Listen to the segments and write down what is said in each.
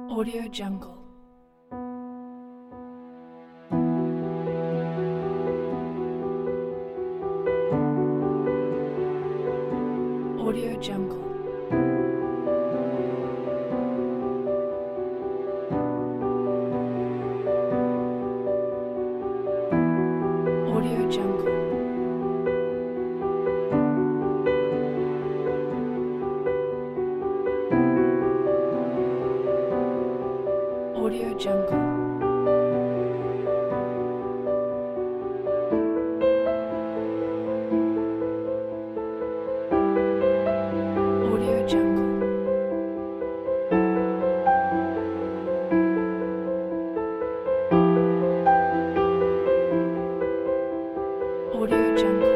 Audio Jungle. Audio Jungle. Audio Jungle. Audio Jungle. Audio Jungle. Audio Jungle.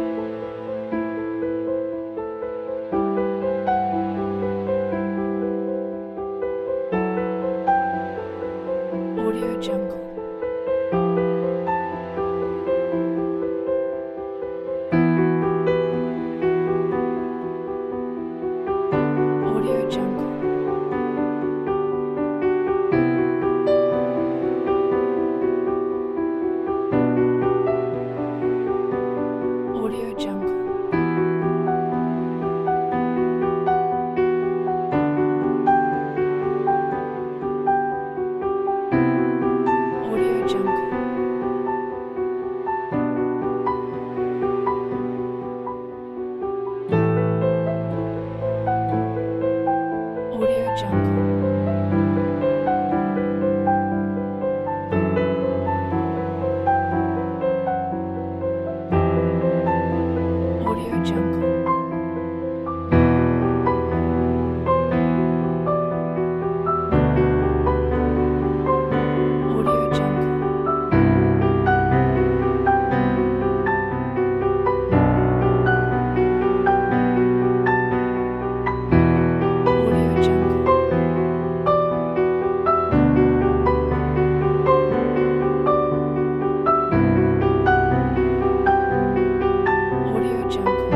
Audio Jungle. Audio Jungle. Audio Jungle. Audio Jungle. Audio Jungle. Audio Jungle. Audio Jungle. Audio Jungle. Audio Jungle.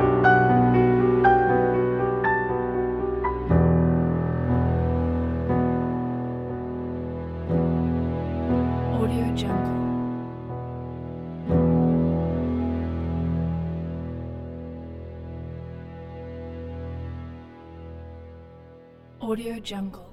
Audio Jungle. Audio Jungle.